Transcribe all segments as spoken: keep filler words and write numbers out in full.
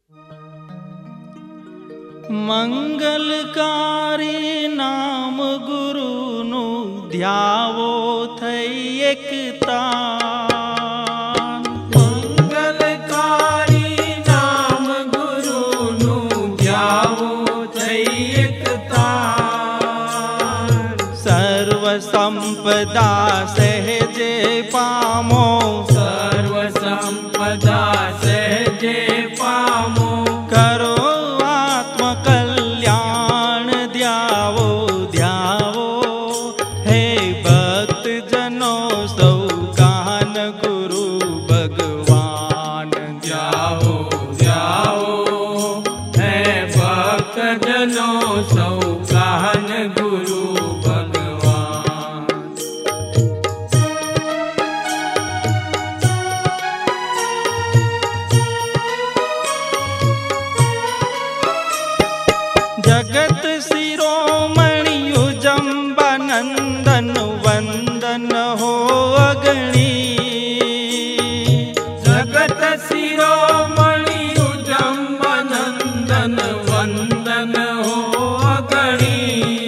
મંગલકારી નામ ગુરુનું ધ્યાવો થઈ એકતા। મંગલકારી નામ ગુરુનું ધ્યાવો થઈ એકતા। સર્વ સંપદા સહેજે પામો, સર્વ સંપદા સહેજે પામો। કરો આત્મકલ્યાણ ધ્યાવો ધ્યાવો। હે ભક્ત જનો સૌ કાન ગુરુ ભગવાન ધ્યાવો ધ્યાવો। હે ભક્ત જનો સૌ કાન ગુરુ ભગવાન। जगत शिरोमणि युजम्बानंदन वंदन हो अगणी। जगत शिरोमणि युजम्बानंदन वंदन हो अगणी।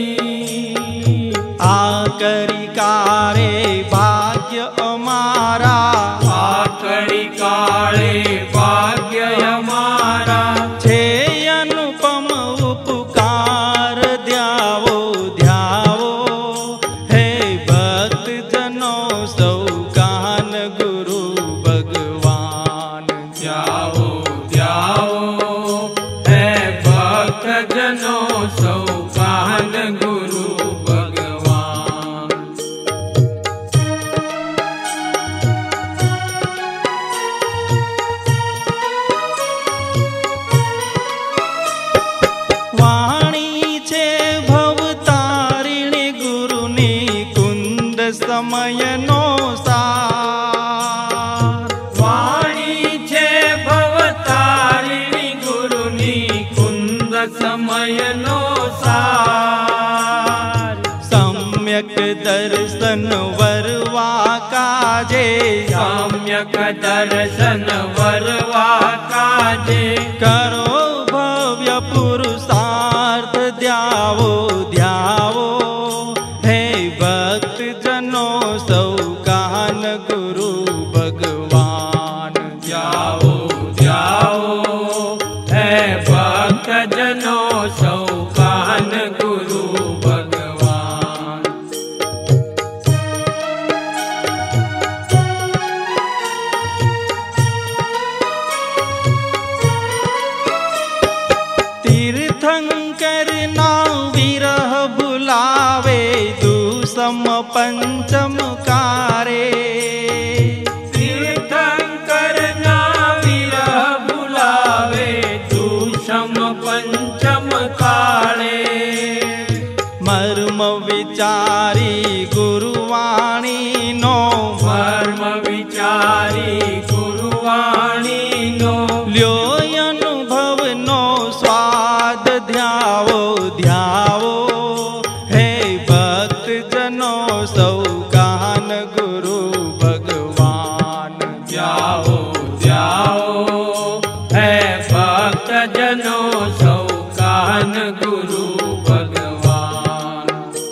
आ करी कारे भाग्य अमारा, आ कड़ी काळे भाग्य हमारा। छे अनुपम उपकार ध्यावो ध्यावो। हे भक्त जनो सौ कान गुरु भगवान ध्यावो ध्यावो। हे भक्त जनो सौ कान गुरु भगवान। वाणी छे भवतारिणी गुरुनी कुंद समय नो सार। वाणी छे भवतारिणी गुरुनी कुंद समय नो सार। सम्यक दर्शन वरवा काजे, सम्यक दर्शन वरवा काजे। करो भव्य पुरुषार्थ ध्यावो ध्यावो। हे भक्त जनो सौ कान गुरु भगवान ध्यावो ध्यावो। हे भक्त जनो सौ कान गुरु भगवान। तीर्थंकर ना विरह बुलावे, दुसम पंचम कारे। तीर्थंकर ना विरह बुलावे, दूषम पंचम काळे। मर्म विचारी गुरुवाणी नो, मर्म विचारी गुरुवाणी नो। ल्यो अनुभव नो स्वाद ध्यावो ध्यावो। हे भक्त जनो सौ कान गुरु भगवान ध्यावो ध्यावो। हे भक्त जनो सौ कान गुरु भगवान।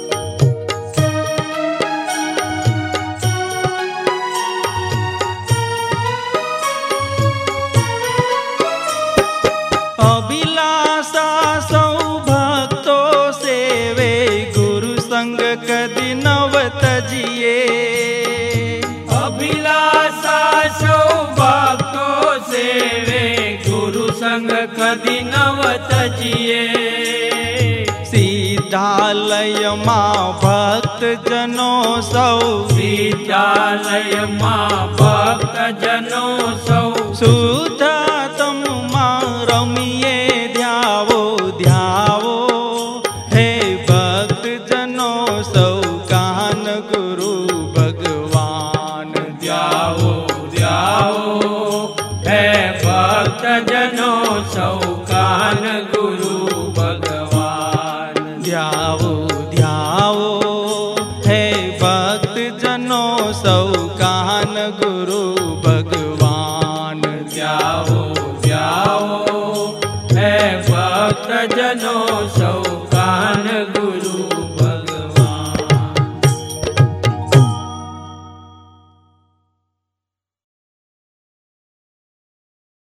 अभिलाषा सौ भक्तो सेवे, गुरु संग कदी नव तजिए। अभिलाषा सौ भक्तो सेवे, गुरु संग कदी नव तजिए। सीतालय माँ भक्त जनो सौ, विद्यालय माँ भक्त जनो सौ। सुधा तम माँ रमिए ध्यावो ध्यावो। हे भक्त जनो सौ कान गुरु भगवान ध्यावो ध्यावो। हे भक्त जनो सौ कान गुरु भगवान। ध्यावो ध्यावो। हे भक्त जनो सौ कान गुरु भगवान ध्यावो ध्यावो। ભક્તજનો સૌ કાન ગુરુ